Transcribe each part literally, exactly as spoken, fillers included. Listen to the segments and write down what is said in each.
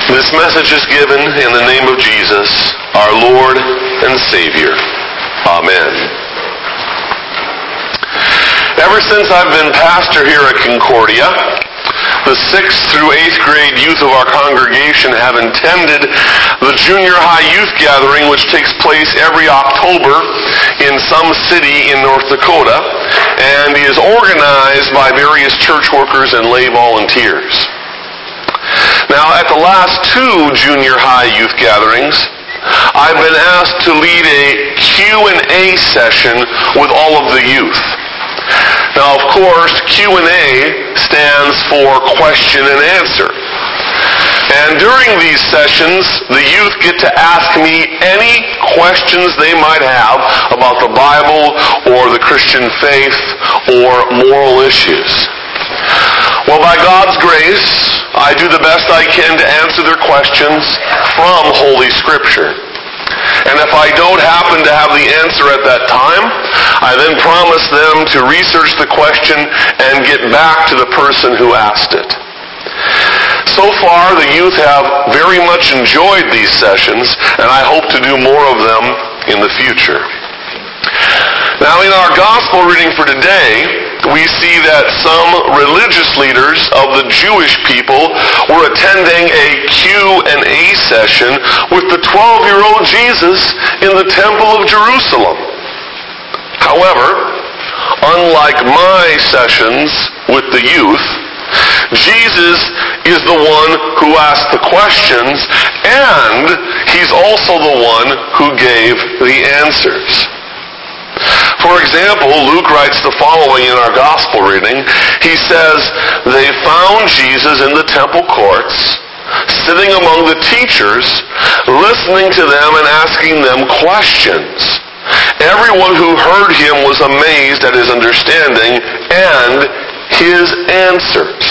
This message is given in the name of Jesus, our Lord and Savior. Amen. Ever since I've been pastor here at Concordia, the sixth through eighth grade youth of our congregation have attended the junior high youth gathering, which takes place every October in some city in North Dakota and is organized by various church workers and lay volunteers. Now, at the last two junior high youth gatherings, I've been asked to lead a Q and A session with all of the youth. Now, of course, Q and A stands for question and answer. And during these sessions, the youth get to ask me any questions they might have about the Bible or the Christian faith or moral issues. Well, by God's grace, I do the best I can to answer their questions from Holy Scripture. And if I don't happen to have the answer at that time, I then promise them to research the question and get back to the person who asked it. So far, the youth have very much enjoyed these sessions, and I hope to do more of them in the future. Now, in our gospel reading for today, we see that some religious leaders of the Jewish people were attending a Q and A session with the twelve-year-old Jesus in the Temple of Jerusalem. However, unlike my sessions with the youth, Jesus is the one who asked the questions, and he's also the one who gave the answers. For example, Luke writes the following in our gospel reading. He says, "They found Jesus in the temple courts, sitting among the teachers, listening to them and asking them questions. Everyone who heard him was amazed at his understanding and his answers."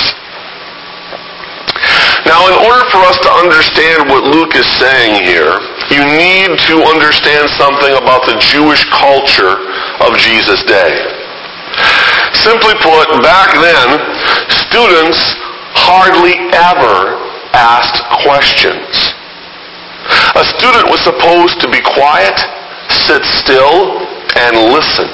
Now, in order for us to understand what Luke is saying here, you need to understand something about the Jewish culture of Jesus' day. Simply put, back then, students hardly ever asked questions. A student was supposed to be quiet, sit still, and listen.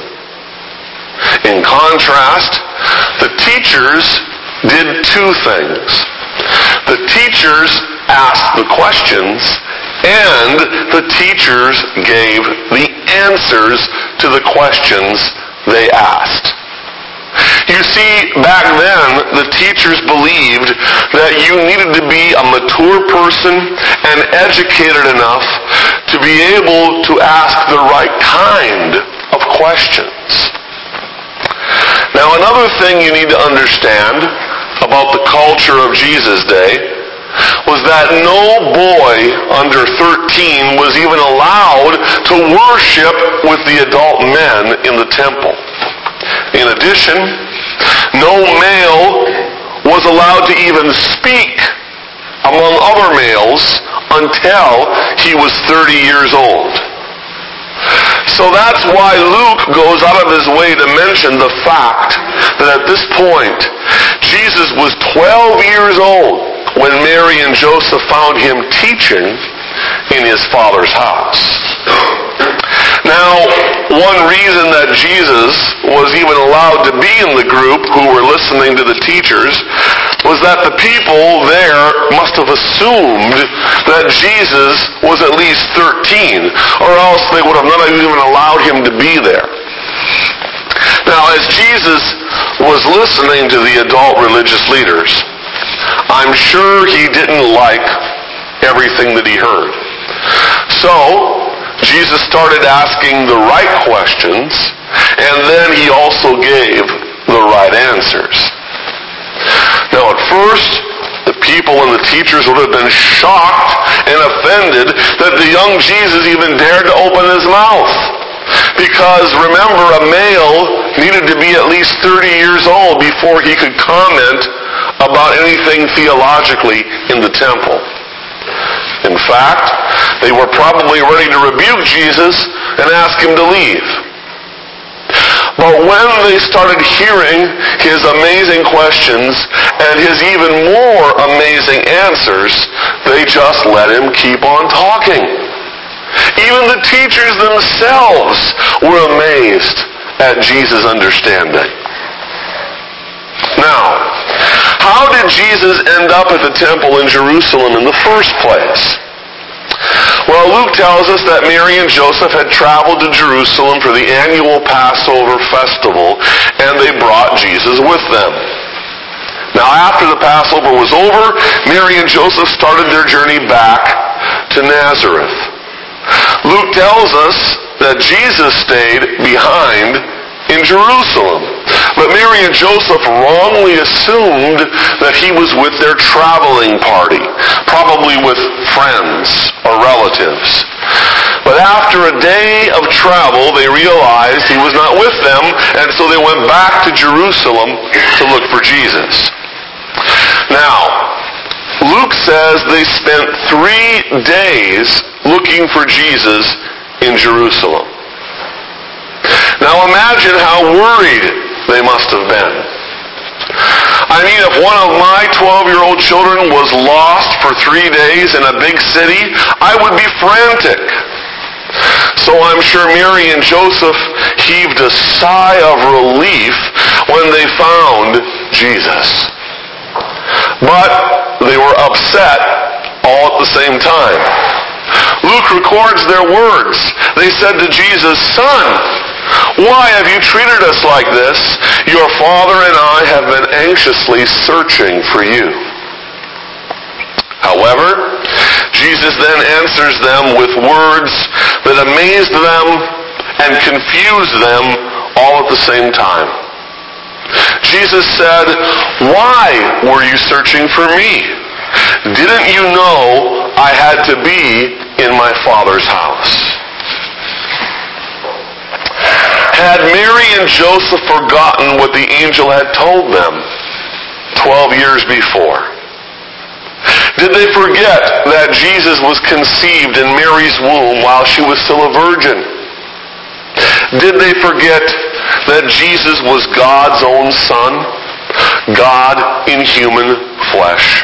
In contrast, the teachers did two things. The teachers asked the questions, and the teachers gave the answers to the questions they asked. You see, back then, the teachers believed that you needed to be a mature person and educated enough to be able to ask the right kind of questions. Now, another thing you need to understand about the culture of Jesus' day was that no boy under thirteen was even allowed to worship with the adult men in the temple. In addition, no male was allowed to even speak among other males until he was thirty years old. So that's why Luke goes out of his way to mention the fact that at this point, Jesus was twelve years old when Mary and Joseph found him teaching in his father's house. Now, one reason that Jesus was even allowed to be in the group who were listening to the teachers was that the people there must have assumed that Jesus was at least thirteen, or else they would have not even allowed him to be there. Now, as Jesus was listening to the adult religious leaders, I'm sure he didn't like everything that he heard. So, Jesus started asking the right questions, and then he also gave the right answers. Now, at first, the people and the teachers would have been shocked and offended that the young Jesus even dared to open his mouth. Because, remember, a male needed to be at least thirty years old before he could comment about anything theologically in the temple. In fact, they were probably ready to rebuke Jesus and ask him to leave. But when they started hearing his amazing questions and his even more amazing answers, they just let him keep on talking. Even the teachers themselves were amazed at Jesus' understanding. Now, how did Jesus end up at the temple in Jerusalem in the first place? Well, Luke tells us that Mary and Joseph had traveled to Jerusalem for the annual Passover festival, and they brought Jesus with them. Now, after the Passover was over, Mary and Joseph started their journey back to Nazareth. Luke tells us that Jesus stayed behind in Jerusalem. But Mary and Joseph wrongly assumed that he was with their traveling party, probably with friends or relatives. But after a day of travel, they realized he was not with them, and so they went back to Jerusalem to look for Jesus. Now, Luke says they spent three days looking for Jesus in Jerusalem. Now imagine how worried they must have been. I mean, if one of my twelve-year-old children was lost for three days in a big city, I would be frantic. So I'm sure Mary and Joseph heaved a sigh of relief when they found Jesus. But they were upset all at the same time. Luke records their words. They said to Jesus, "Son, why have you treated us like this? Your father and I have been anxiously searching for you." However, Jesus then answers them with words that amazed them and confused them all at the same time. Jesus said, "Why were you searching for me? Didn't you know I had to be in my Father's house?" Had Mary and Joseph forgotten what the angel had told them twelve years before? Did they forget that Jesus was conceived in Mary's womb while she was still a virgin? Did they forget that Jesus was God's own Son, God in human flesh?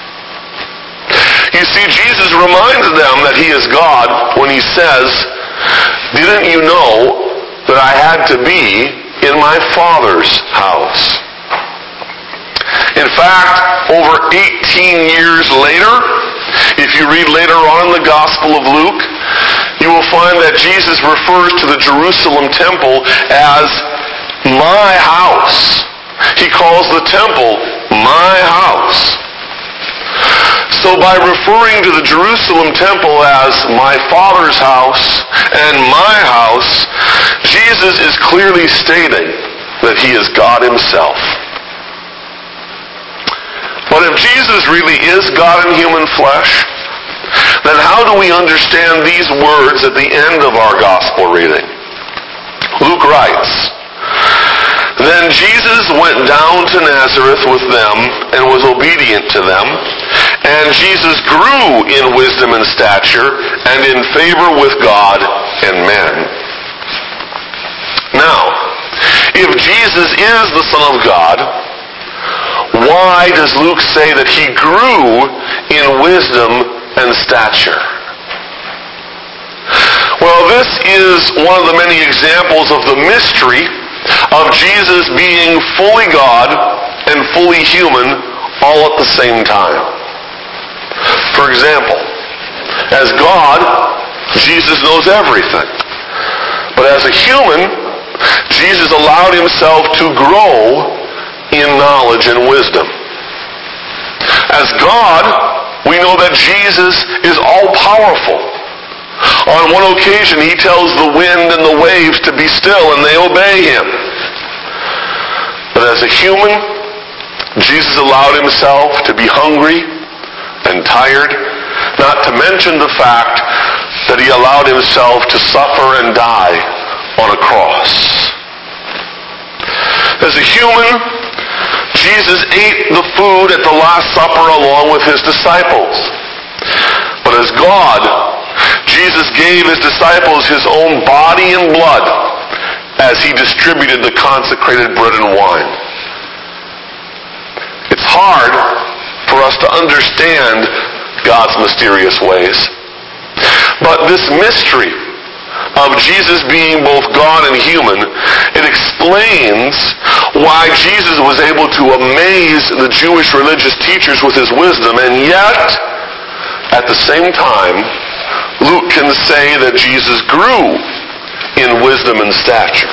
You see, Jesus reminds them that he is God when he says, "Didn't you know that I had to be in my Father's house?" In fact, over eighteen years later, if you read later on in the Gospel of Luke, you will find that Jesus refers to the Jerusalem temple as my house. He calls the temple my house. So by referring to the Jerusalem temple as my Father's house and my house, Jesus is clearly stating that he is God himself. But if Jesus really is God in human flesh, then how do we understand these words at the end of our gospel reading? Luke writes, "Then Jesus went down to Nazareth with them and was obedient to them. And Jesus grew in wisdom and stature and in favor with God and men." Now, if Jesus is the Son of God, why does Luke say that he grew in wisdom and stature? Well, this is one of the many examples of the mystery of Jesus being fully God and fully human all at the same time. For example, as God, Jesus knows everything. But as a human, Jesus allowed himself to grow in knowledge and wisdom. As God, we know that Jesus is all-powerful. On one occasion, he tells the wind and the waves to be still, and they obey him. But as a human, Jesus allowed himself to be hungry and tired, not to mention the fact that he allowed himself to suffer and die on a cross. As a human, Jesus ate the food at the Last Supper along with his disciples. But as God, Jesus gave his disciples his own body and blood, as he distributed the consecrated bread and wine. It's hard for us to understand God's mysterious ways. But this mystery of Jesus being both God and human, it explains why Jesus was able to amaze the Jewish religious teachers with his wisdom, and yet, at the same time, Luke can say that Jesus grew in wisdom and stature.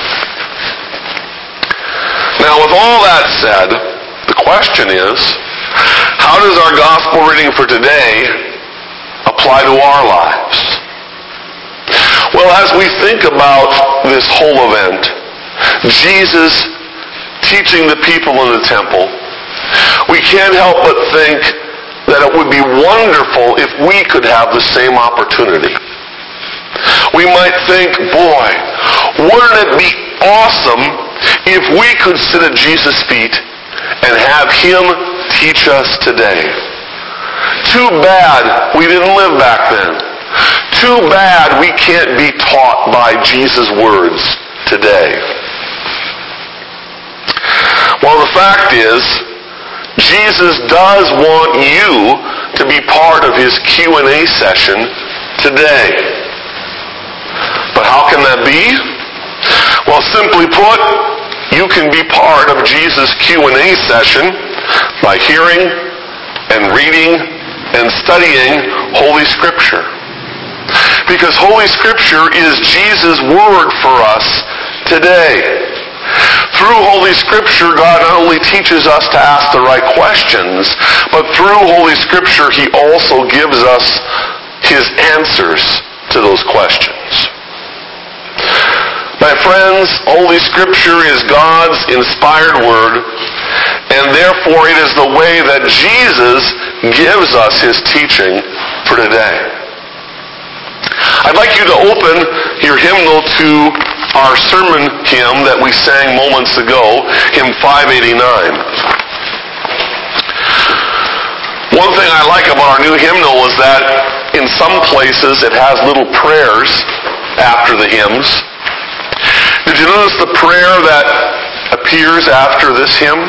Now, with all that said, the question is, how does our gospel reading for today apply to our lives? Well, as we think about this whole event, Jesus teaching the people in the temple, we can't help but think that it would be wonderful if we could have the same opportunity. We might think, boy, wouldn't it be awesome if we could sit at Jesus' feet and have him teach us today? Too bad we didn't live back then. Too bad we can't be taught by Jesus' words today. Well, the fact is, Jesus does want you to be part of his Q and A session today. But how can that be? Well, simply put, you can be part of Jesus' Q and A session by hearing and reading and studying Holy Scripture. Because Holy Scripture is Jesus' word for us today. Through Holy Scripture, God not only teaches us to ask the right questions, but through Holy Scripture, he also gives us his answers to those questions. My friends, Holy Scripture is God's inspired word, and therefore it is the way that Jesus gives us his teaching for today. I'd like you to open your hymnal to our sermon hymn that we sang moments ago, hymn five eighty-nine. One thing I like about our new hymnal is that in some places it has little prayers after the hymns. Did you notice the prayer that appears after this hymn?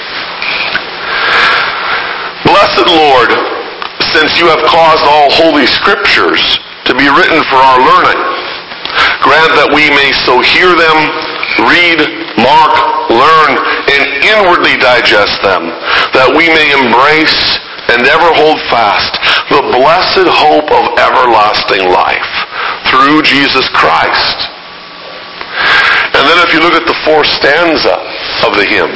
Blessed Lord, since you have caused all holy scriptures to be written for our learning, grant that we may so hear them, read, mark, learn, and inwardly digest them, that we may embrace and ever hold fast the blessed hope of everlasting life through Jesus Christ. And then if you look at the fourth stanza of the hymn,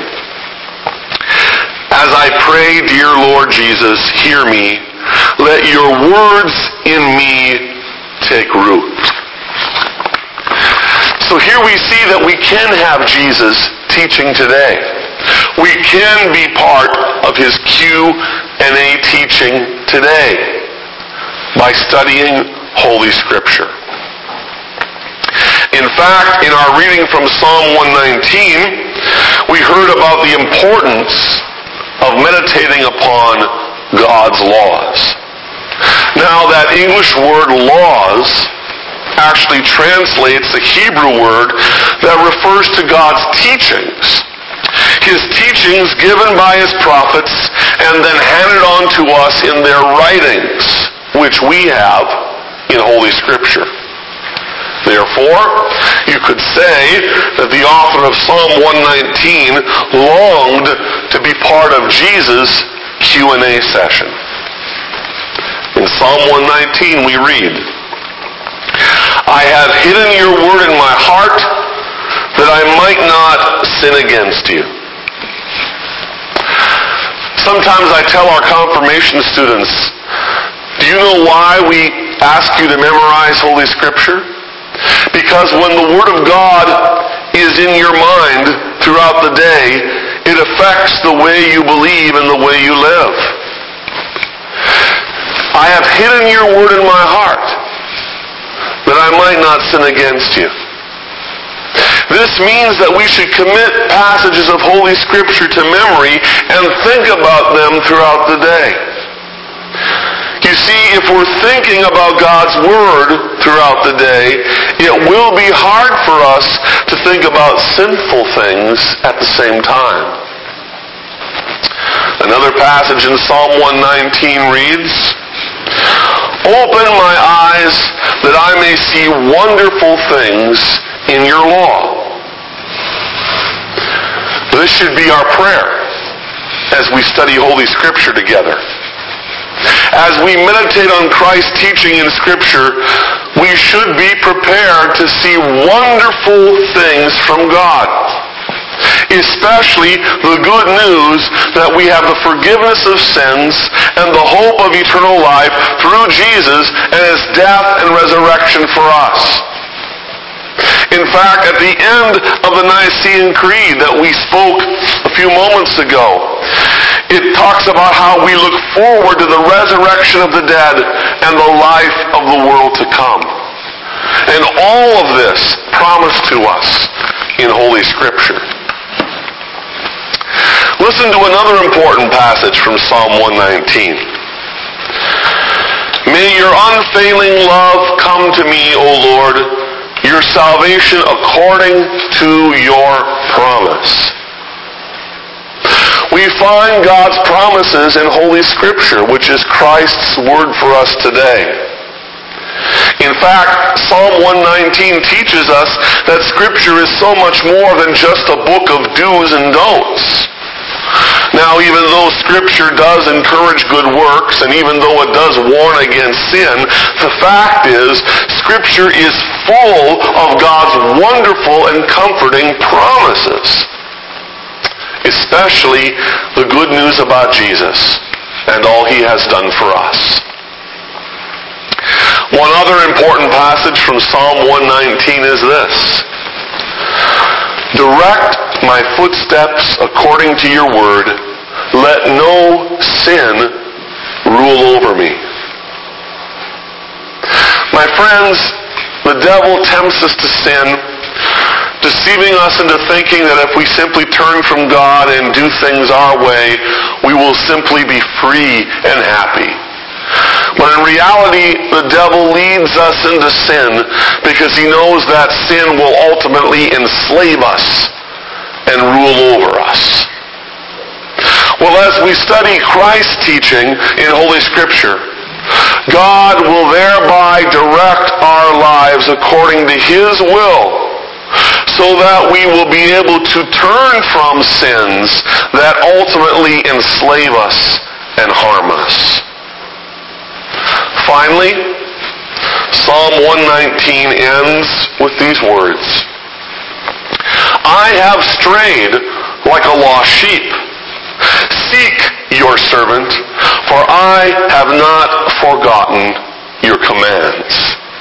as I pray, dear Lord Jesus, hear me, let your words in me take root. So here we see that we can have Jesus teaching today. We can be part of his Q and A teaching today by studying Holy Scripture. In fact, in our reading from Psalm one nineteen, we heard about the importance of meditating upon God's laws. Now, that English word laws actually translates the Hebrew word that refers to God's teachings. His teachings given by his prophets and then handed on to us in their writings, which we have in Holy Scripture. Therefore, you could say that the author of Psalm one nineteen longed to be part of Jesus' Q and A session. In Psalm one nineteen we read, I have hidden your word in my heart that I might not sin against you. Sometimes I tell our confirmation students, do you know why we ask you to memorize Holy Scripture? Because when the Word of God is in your mind throughout the day, it affects the way you believe and the way you live. I have hidden your word in my heart that I might not sin against you. This means that we should commit passages of Holy Scripture to memory and think about them throughout the day. You see, if we're thinking about God's Word throughout the day, it will be hard for us to think about sinful things at the same time. Another passage in Psalm one nineteen reads, "Open my eyes that I may see wonderful things in your law." This should be our prayer as we study Holy Scripture together. As we meditate on Christ's teaching in Scripture, we should be prepared to see wonderful things from God. Especially the good news that we have the forgiveness of sins and the hope of eternal life through Jesus and His death and resurrection for us. In fact, at the end of the Nicene Creed that we spoke a few moments ago, it talks about how we look forward to the resurrection of the dead and the life of the world to come. And all of this promised to us in Holy Scripture. Listen to another important passage from Psalm one nineteen. "May your unfailing love come to me, O Lord, your salvation according to your promise." We find God's promises in Holy Scripture, which is Christ's Word for us today. In fact, Psalm one nineteen teaches us that Scripture is so much more than just a book of do's and don'ts. Now, even though Scripture does encourage good works, and even though it does warn against sin, the fact is, Scripture is full of God's wonderful and comforting promises. Especially the good news about Jesus and all He has done for us. One other important passage from Psalm one nineteen is this: "Direct my footsteps according to your word. Let no sin rule over me." My friends, the devil tempts us to sin, deceiving us into thinking that if we simply turn from God and do things our way, we will simply be free and happy. But in reality, the devil leads us into sin because he knows that sin will ultimately enslave us and rule over us. Well, as we study Christ's teaching in Holy Scripture, God will thereby direct our lives according to His will, so that we will be able to turn from sins that ultimately enslave us and harm us. Finally, Psalm one nineteen ends with these words: "I have strayed like a lost sheep. Seek your servant, for I have not forgotten your commands."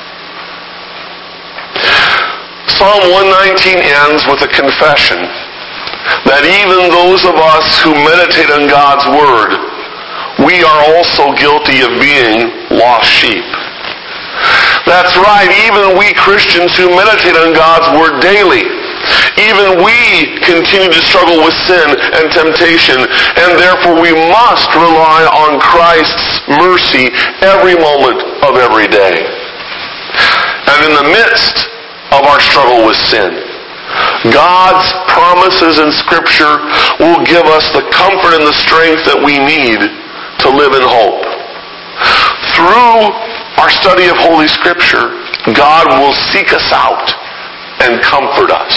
Psalm one nineteen ends with a confession that even those of us who meditate on God's Word, we are also guilty of being lost sheep. That's right, even we Christians who meditate on God's Word daily, even we continue to struggle with sin and temptation, and therefore we must rely on Christ's mercy every moment of every day. And in the midst of our struggle with sin, God's promises in Scripture will give us the comfort and the strength that we need to live in hope. Through our study of Holy Scripture, God will seek us out and comfort us.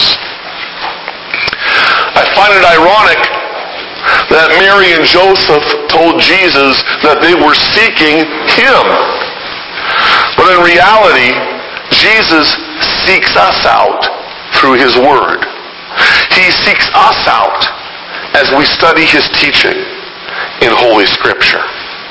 I find it ironic that Mary and Joseph told Jesus that they were seeking Him. But in reality, Jesus seeks us out through His Word. He seeks us out as we study His teaching in Holy Scripture.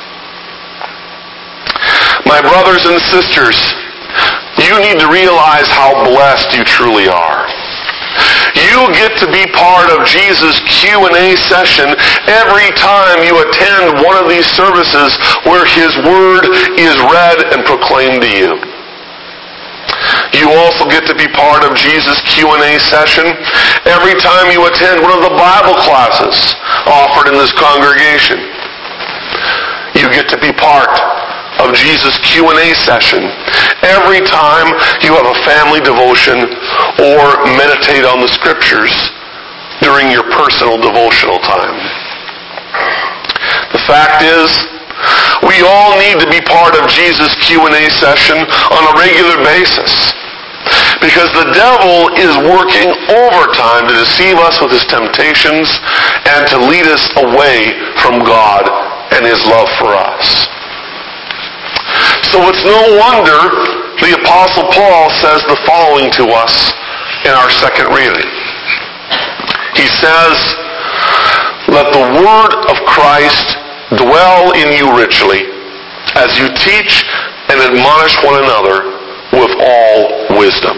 My brothers and sisters, you need to realize how blessed you truly are. You get to be part of Jesus' Q and A session every time you attend one of these services where His Word is read and proclaimed to you. You also get to be part of Jesus' Q and A session every time you attend one of the Bible classes offered in this congregation. You get to be part of Jesus Q and A session every time you have a family devotion or meditate on the Scriptures during your personal devotional time. The fact is, we all need to be part of Jesus' Q and A session on a regular basis, because the devil is working overtime to deceive us with his temptations and to lead us away from God and his love for us. So it's no wonder the Apostle Paul says the following to us in our second reading. He says, "Let the word of Christ dwell in you richly, as you teach and admonish one another with all wisdom."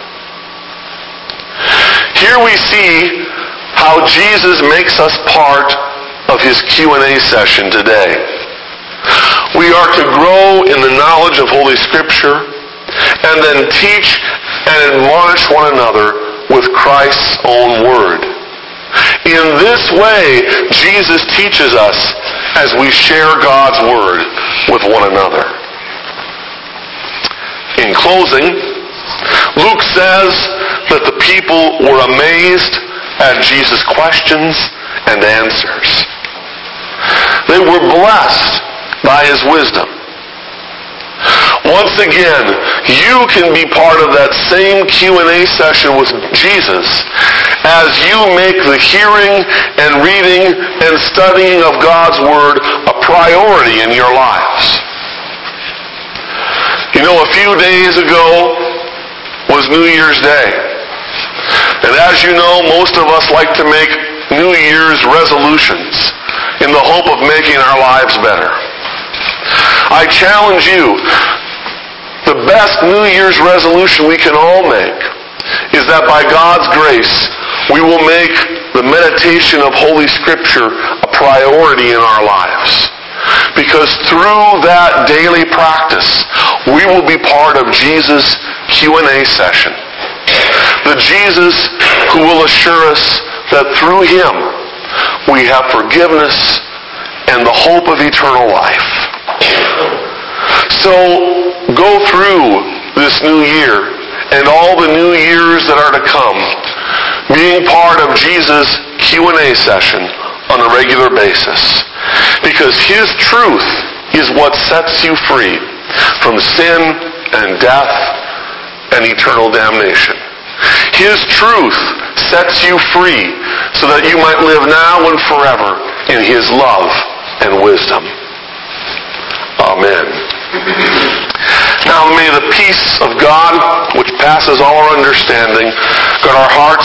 Here we see how Jesus makes us part of his Q and A session today. We are to grow in the knowledge of Holy Scripture and then teach and admonish one another with Christ's own word. In this way, Jesus teaches us as we share God's word with one another. In closing, Luke says that the people were amazed at Jesus' questions and answers. They were blessed by his wisdom. Once again, you can be part of that same Q and A session with Jesus as you make the hearing and reading and studying of God's Word a priority in your lives. You know, a few days ago was New Year's Day. And as you know, most of us like to make New Year's resolutions in the hope of making our lives better. I challenge you, the best New Year's resolution we can all make is that by God's grace, we will make the meditation of Holy Scripture a priority in our lives. Because through that daily practice, we will be part of Jesus' Q and A session. The Jesus who will assure us that through him we have forgiveness and the hope of eternal life. So go through this new year and all the new years that are to come being part of Jesus' Q and A session on a regular basis. Because his truth is what sets you free from sin and death and eternal damnation. His truth sets you free so that you might live now and forever in his love and wisdom. Amen. Now may the peace of God, which passes all our understanding, guard our hearts